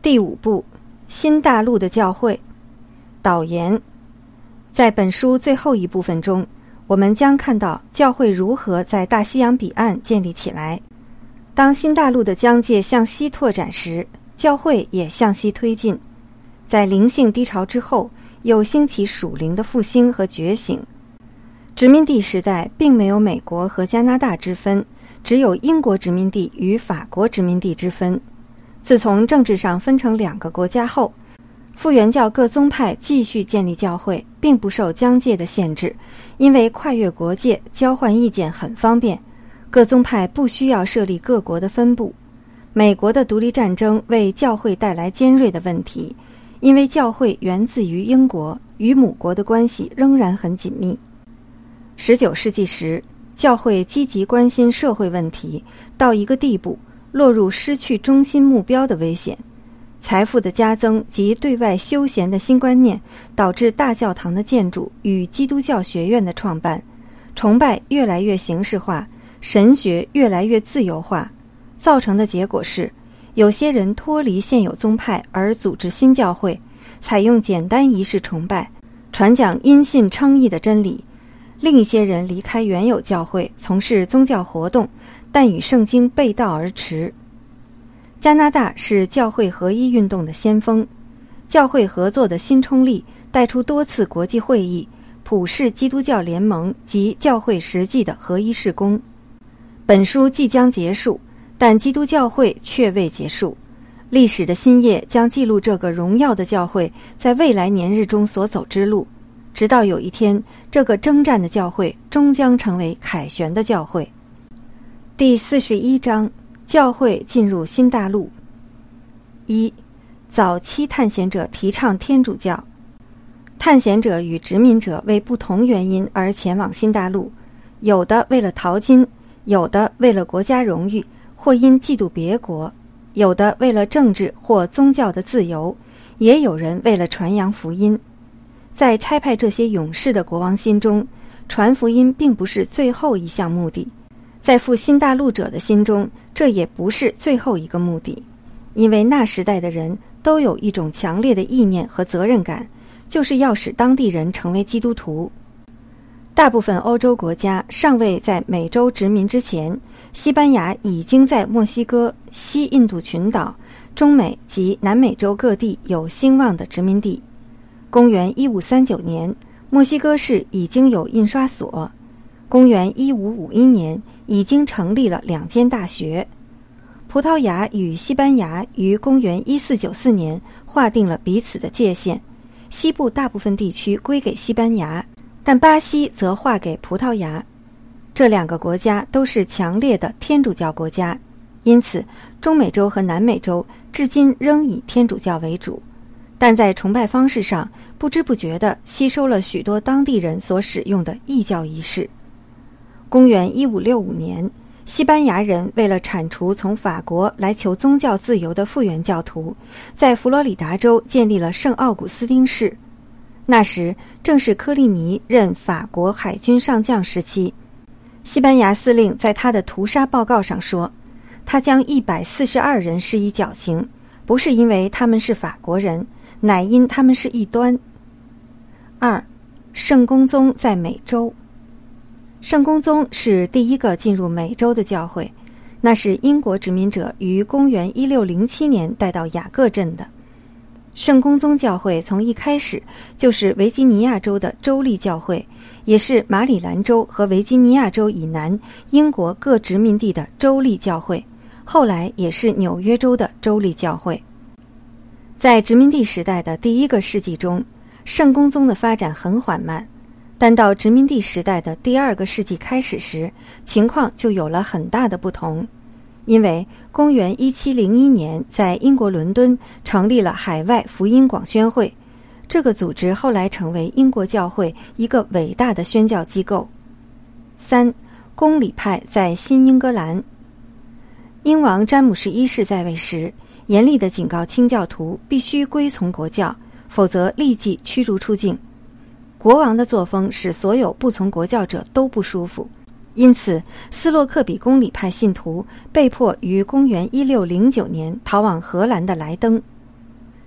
第5部，新大陆的教会。导言。在本书最后一部分中，我们将看到教会如何在大西洋彼岸建立起来。当新大陆的疆界向西拓展时，教会也向西推进。在灵性低潮之后，又兴起属灵的复兴和觉醒。殖民地时代并没有美国和加拿大之分，只有英国殖民地与法国殖民地之分。自从政治上分成2个国家后，复原教各宗派继续建立教会，并不受疆界的限制，因为跨越国界交换意见很方便，各宗派不需要设立各国的分部。美国的独立战争为教会带来尖锐的问题，因为教会源自于英国，与母国的关系仍然很紧密。19世纪时，教会积极关心社会问题，到一个地步，落入失去中心目标的危险。财富的加增及对外休闲的新观念，导致大教堂的建筑与基督教学院的创办，崇拜越来越形式化，神学越来越自由化。造成的结果是，有些人脱离现有宗派而组织新教会，采用简单仪式崇拜，传讲因信称义的真理。另一些人离开原有教会，从事宗教活动，但与圣经背道而驰。加拿大是教会合一运动的先锋，教会合作的新冲力带出多次国际会议、普世基督教联盟及教会实际的合一事工。本书即将结束，但基督教会却未结束。历史的新页将记录这个荣耀的教会在未来年日中所走之路，直到有一天，这个征战的教会终将成为凯旋的教会。第41章，教会进入新大陆。1. 早期探险者提倡天主教。探险者与殖民者为不同原因而前往新大陆，有的为了淘金，有的为了国家荣誉，或因嫉妒别国，有的为了政治或宗教的自由，也有人为了传扬福音。在差派这些勇士的国王心中，传福音并不是最后一项目的，在赴新大陆者的心中，这也不是最后一个目的，因为那时代的人都有一种强烈的意念和责任感，就是要使当地人成为基督徒。大部分欧洲国家尚未在美洲殖民之前，西班牙已经在墨西哥、西印度群岛、中美及南美洲各地有兴旺的殖民地。公元1539年，墨西哥市已经有印刷所。公元1551年，已经成立了2间大学。葡萄牙与西班牙于公元1494年划定了彼此的界限，西部大部分地区归给西班牙，但巴西则划给葡萄牙。这2个国家都是强烈的天主教国家，因此中美洲和南美洲至今仍以天主教为主，但在崇拜方式上不知不觉地吸收了许多当地人所使用的异教仪式。公元1565年，西班牙人为了铲除从法国来求宗教自由的复原教徒，在佛罗里达州建立了圣奥古斯丁市。那时正是科利尼任法国海军上将时期。西班牙司令在他的屠杀报告上说，他将142人施以绞刑，不是因为他们是法国人，乃因他们是异端。2. 圣公宗在美洲。圣公宗是第一个进入美洲的教会，那是英国殖民者于公元1607年带到雅各镇的。圣公宗教会从一开始就是维吉尼亚州的州立教会，也是马里兰州和维吉尼亚州以南英国各殖民地的州立教会，后来也是纽约州的州立教会。在殖民地时代的第1个世纪中，圣公宗的发展很缓慢，但到殖民地时代的第2个世纪开始时，情况就有了很大的不同。因为公元1701年在英国伦敦成立了海外福音广宣会，这个组织后来成为英国教会一个伟大的宣教机构。3. 公理派在新英格兰。英王詹姆士1世在位时，严厉地警告清教徒必须归从国教，否则立即驱逐出境。国王的作风使所有不从国教者都不舒服，因此斯洛克比公理派信徒被迫于公元1609年逃往荷兰的莱登。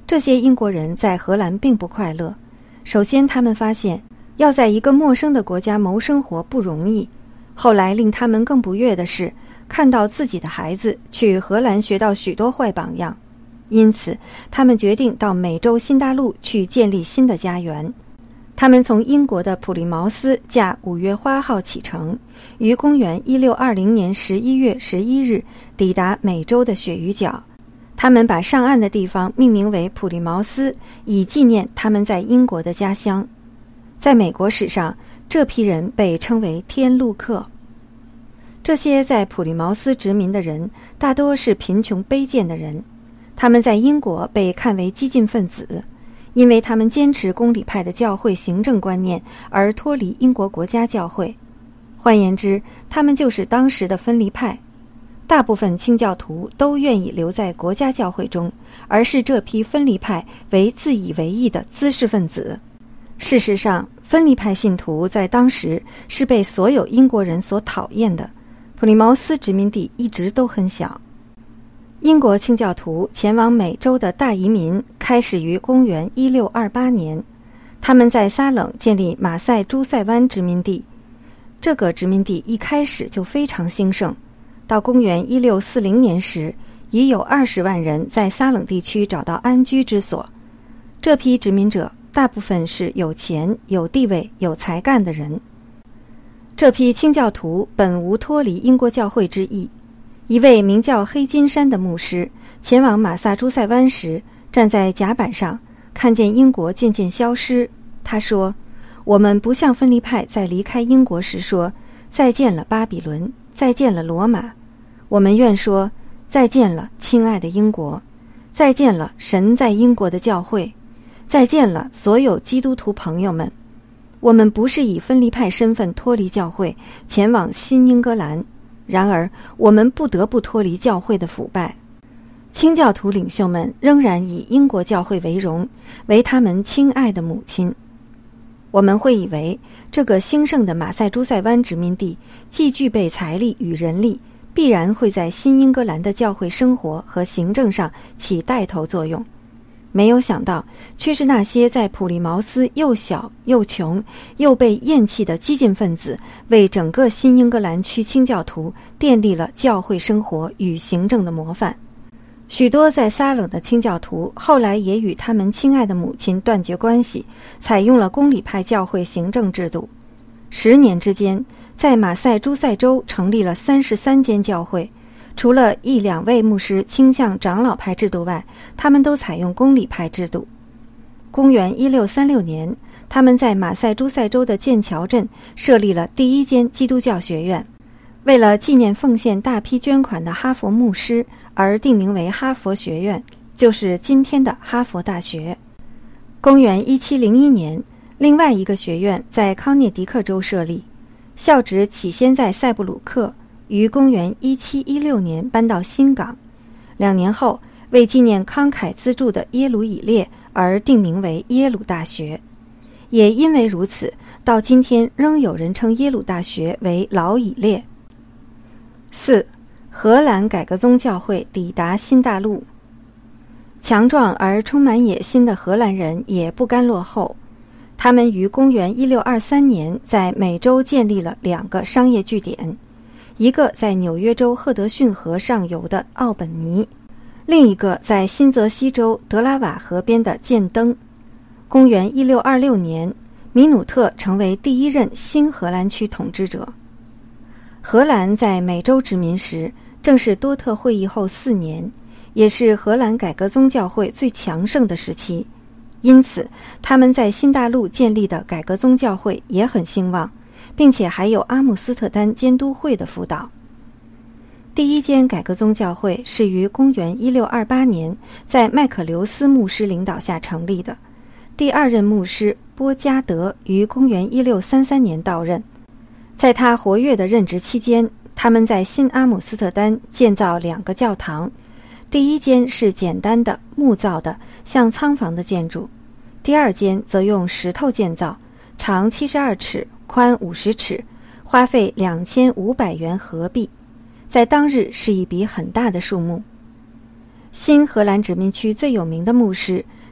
这些英国人在荷兰并不快乐。首先，他们发现要在一个陌生的国家谋生活不容易。后来令他们更不悦的是，看到自己的孩子去荷兰学到许多坏榜样，因此他们决定到美洲新大陆去建立新的家园。他们从英国的普利茅斯驾5月花号启程，于公元1620年11月11日抵达美洲的鳕鱼角。他们把上岸的地方命名为普利茅斯，以纪念他们在英国的家乡。在美国史上，这批人被称为天路客。这些在普利茅斯殖民的人大多是贫穷卑贱的人，他们在英国被看为激进分子，因为他们坚持公理派的教会行政观念而脱离英国国家教会。换言之，他们就是当时的分离派。大部分清教徒都愿意留在国家教会中，而视这批分离派为自以为意的滋事分子。事实上，分离派信徒在当时是被所有英国人所讨厌的。普利茅斯殖民地一直都很小。英国清教徒前往美洲的大移民开始于公元1628年，他们在撒冷建立马赛诸塞湾殖民地。这个殖民地一开始就非常兴盛，到公元1640年时，已有20万人在撒冷地区找到安居之所。这批殖民者大部分是有钱、有地位、有才干的人。这批清教徒本无脱离英国教会之意。一位名叫黑金山的牧师前往马萨诸塞湾时，站在甲板上，看见英国渐渐消失。他说：“我们不像分离派在离开英国时说再见了巴比伦，再见了罗马，我们愿说再见了亲爱的英国，再见了神在英国的教会，再见了所有基督徒朋友们。我们不是以分离派身份脱离教会前往新英格兰，然而我们不得不脱离教会的腐败。清教徒领袖们仍然以英国教会为荣，为他们亲爱的母亲。我们会以为这个兴盛的马赛诸塞湾殖民地既具备财力与人力，必然会在新英格兰的教会生活和行政上起带头作用。没有想到，却是那些在普利茅斯又小又穷又被厌弃的激进分子，为整个新英格兰区清教徒奠立了教会生活与行政的模范。许多在撒冷的清教徒后来也与他们亲爱的母亲断绝关系，采用了公理派教会行政制度。10年之间，在马赛诸塞州成立了33间教会，除了1-2位牧师倾向长老派制度外，他们都采用公理派制度。公元1636年，他们在马赛诸塞州的剑桥镇设立了第1间基督教学院，为了纪念奉献大批捐款的哈佛牧师而定名为哈佛学院，就是今天的哈佛大学。公元1701年，另外一个学院在康涅狄克州设立，校址起先在塞布鲁克，于公元1716年搬到新港。2年后，为纪念慷慨资助的耶鲁以列而定名为耶鲁大学。也因为如此，到今天仍有人称耶鲁大学为老以列。4. 荷兰改革宗教会抵达新大陆。强壮而充满野心的荷兰人也不甘落后，他们于公元1623年在美洲建立了2个商业据点，一个在纽约州赫德逊河上游的奥本尼，另一个在新泽西州德拉瓦河边的建登。公元1626年，米努特成为第1任新荷兰区统治者。荷兰在美洲殖民时，正是多特会议后4年，也是荷兰改革宗教会最强盛的时期。因此，他们在新大陆建立的改革宗教会也很兴旺，并且还有阿姆斯特丹监督会的辅导。第1间改革宗教会是于公元1628年在麦克留斯牧师领导下成立的，第2任牧师波加德于公元1633年到任。在他活跃的任职期间，他们在新阿姆斯特丹建造2个教堂，第1间是简单的木造的像仓房的建筑，第2间则用石头建造，长72尺，宽50尺，花费2500元荷币，在当日是一笔很大的数目。新荷兰殖民区最有名的牧师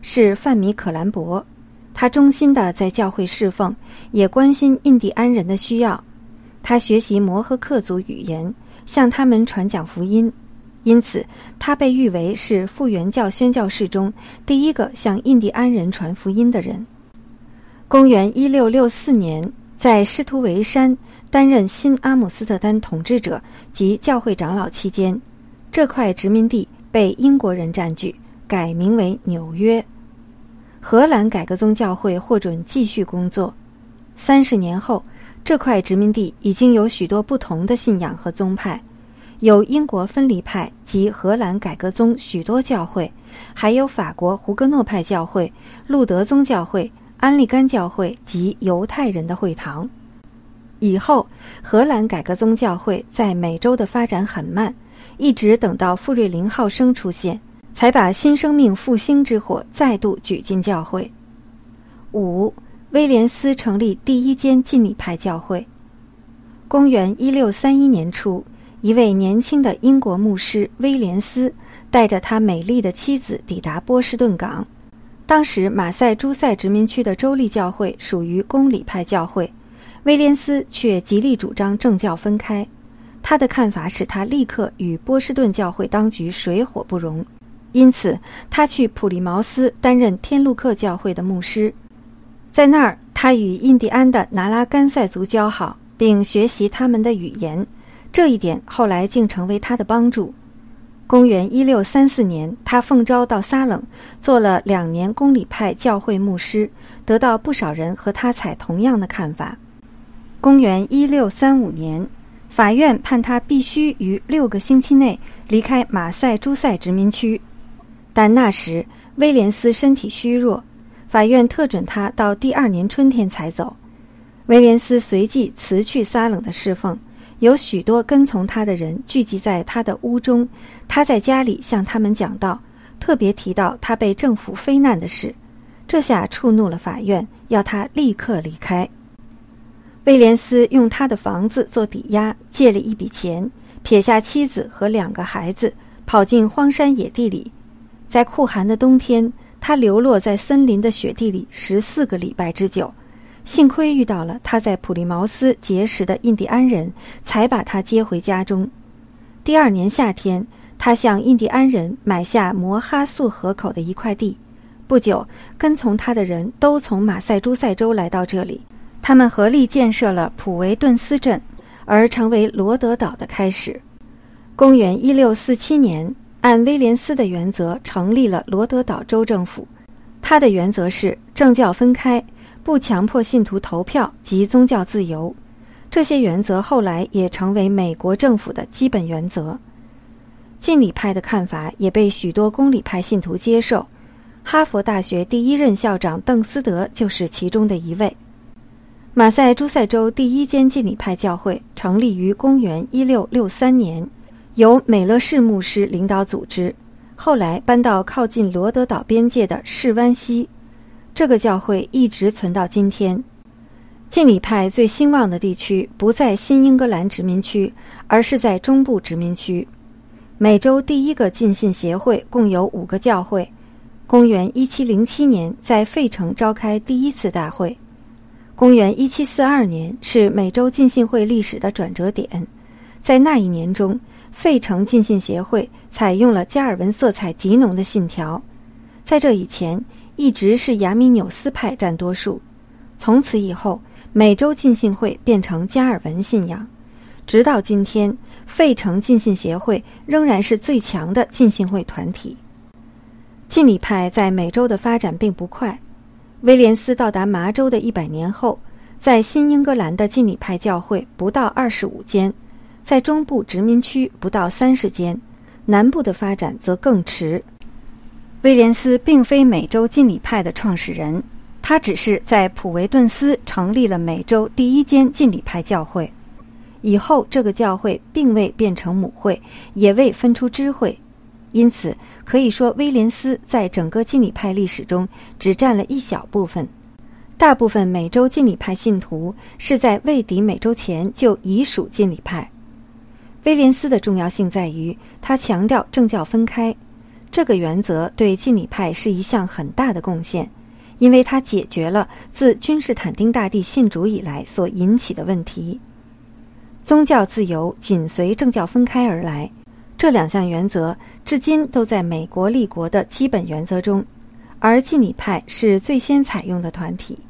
是范米可兰伯，他忠心地在教会侍奉，也关心印第安人的需要。他学习摩诃克族语言，向他们传讲福音，因此他被誉为是复原教宣教士中第一个向印第安人传福音的人。公元1664年，在施图维山担任新阿姆斯特丹统治者及教会长老期间，这块殖民地被英国人占据，改名为纽约。荷兰改革宗教会获准继续工作。30年后，这块殖民地已经有许多不同的信仰和宗派，有英国分离派及荷兰改革宗许多教会，还有法国胡格诺派教会、路德宗教会、安利甘教会及犹太人的会堂。以后，荷兰改革宗教会在美洲的发展很慢，一直等到富瑞林浩生出现，才把新生命复兴之火再度举进教会。5. 威廉斯成立第一间浸礼派教会。公元1631年初，一位年轻的英国牧师威廉斯带着他美丽的妻子抵达波士顿港。当时马赛诸塞殖民区的州立教会属于公理派教会，威廉斯却极力主张政教分开。他的看法使他立刻与波士顿教会当局水火不容，因此他去普利茅斯担任天路克教会的牧师。在那儿，他与印第安的拿拉甘塞族交好，并学习他们的语言，这一点后来竟成为他的帮助。公元1634年，他奉召到撒冷，做了2年公理派教会牧师，得到不少人和他采同样的看法。公元1635年，法院判他必须于6个星期内离开马赛诸塞殖民区，但那时威廉斯身体虚弱，法院特准他到第2年春天才走。威廉斯随即辞去撒冷的侍奉，有许多跟从他的人聚集在他的屋中，他在家里向他们讲道，特别提到他被政府非难的事，这下触怒了法院，要他立刻离开。威廉斯用他的房子做抵押，借了一笔钱，撇下妻子和2个孩子，跑进荒山野地里。在酷寒的冬天，他流落在森林的雪地里14个礼拜之久，幸亏遇到了他在普利茅斯结识的印第安人，才把他接回家中。第2年夏天，他向印第安人买下摩哈素河口的一块地。不久，跟从他的人都从马赛诸塞州来到这里，他们合力建设了普维顿斯镇，而成为罗德岛的开始。公元1647年，按威廉斯的原则成立了罗德岛州政府。他的原则是政教分开，不强迫信徒投票及宗教自由。这些原则后来也成为美国政府的基本原则。浸礼派的看法也被许多公理派信徒接受，哈佛大学第1任校长邓斯德就是其中的一位。马赛诸塞州第1间浸礼派教会成立于公元1663年，由美勒士牧师领导组织，后来搬到靠近罗德岛边界的士湾西。这个教会一直存到今天。浸礼派最兴旺的地区不在新英格兰殖民区，而是在中部殖民区。美洲第1个浸信协会共有5个教会。公元1707年在费城召开第1次大会。公元1742年是美洲浸信会历史的转折点。在那一年中，费城浸信协会采用了加尔文色彩极浓的信条。在这以前，一直是亚米纽斯派占多数。从此以后，美洲浸信会变成加尔文信仰。直到今天，费城浸信协会仍然是最强的浸信会团体。浸礼派在美洲的发展并不快。威廉斯到达麻州的100年后，在新英格兰的浸礼派教会不到25间，在中部殖民区不到30间，南部的发展则更迟。威廉斯并非美洲浸礼派的创始人，他只是在普维顿斯成立了美洲第1间浸礼派教会。以后这个教会并未变成母会，也未分出支会，因此可以说威廉斯在整个浸礼派历史中只占了一小部分。大部分美洲浸礼派信徒是在未抵美洲前就已属浸礼派。威廉斯的重要性在于他强调政教分开， 这个原则对敬礼派是一项很大的贡献，因为它解决了自君士坦丁大帝信主以来所引起的问题。宗教自由紧随政教分开而来，这两项原则至今都在美国立国的基本原则中，而敬礼派是最先采用的团体。